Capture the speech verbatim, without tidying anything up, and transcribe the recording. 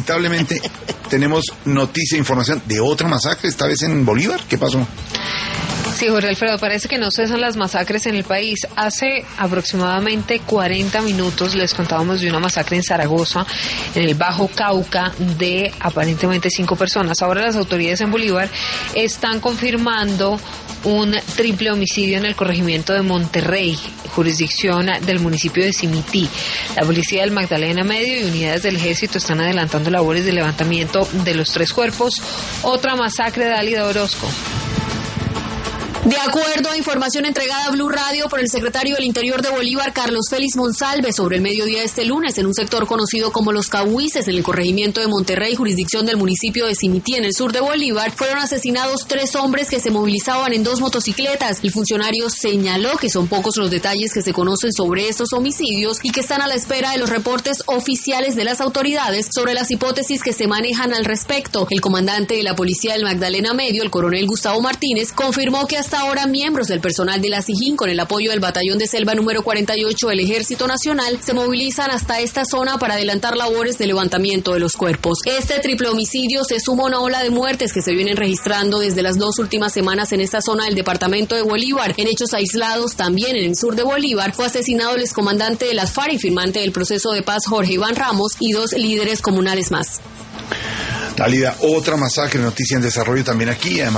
Lamentablemente tenemos noticia e información de otra masacre, esta vez en Bolívar. ¿Qué pasó? Sí, Jorge Alfredo, parece que no cesan las masacres en el país. Hace aproximadamente cuarenta minutos les contábamos de una masacre en Zaragoza, en el Bajo Cauca, de aparentemente cinco personas. Ahora las autoridades en Bolívar están confirmando un triple homicidio en el corregimiento de Monterrey, jurisdicción del municipio de Simití. La policía del Magdalena Medio y unidades del ejército están adelantando labores de levantamiento de los tres cuerpos. Otra masacre de Álida Orozco. De acuerdo a información entregada a Blue Radio por el secretario del Interior de Bolívar, Carlos Félix Monsalve, sobre el mediodía de este lunes, en un sector conocido como Los Cahuises, en el corregimiento de Monterrey, jurisdicción del municipio de Simití, en el sur de Bolívar, fueron asesinados tres hombres que se movilizaban en dos motocicletas. El funcionario señaló que son pocos los detalles que se conocen sobre estos homicidios y que están a la espera de los reportes oficiales de las autoridades sobre las hipótesis que se manejan al respecto. El comandante de la policía del Magdalena Medio, el coronel Gustavo Martínez, confirmó que hasta ahora miembros del personal de la SIJIN, con el apoyo del batallón de selva número cuarenta y ocho del Ejército Nacional, se movilizan hasta esta zona para adelantar labores de levantamiento de los cuerpos. Este triple homicidio se suma a una ola de muertes que se vienen registrando desde las dos últimas semanas en esta zona del departamento de Bolívar. En hechos aislados, también en el sur de Bolívar, fue asesinado el excomandante de las FARC y firmante del proceso de paz Jorge Iván Ramos y dos líderes comunales más. Álida, otra masacre, noticia en desarrollo también aquí. Además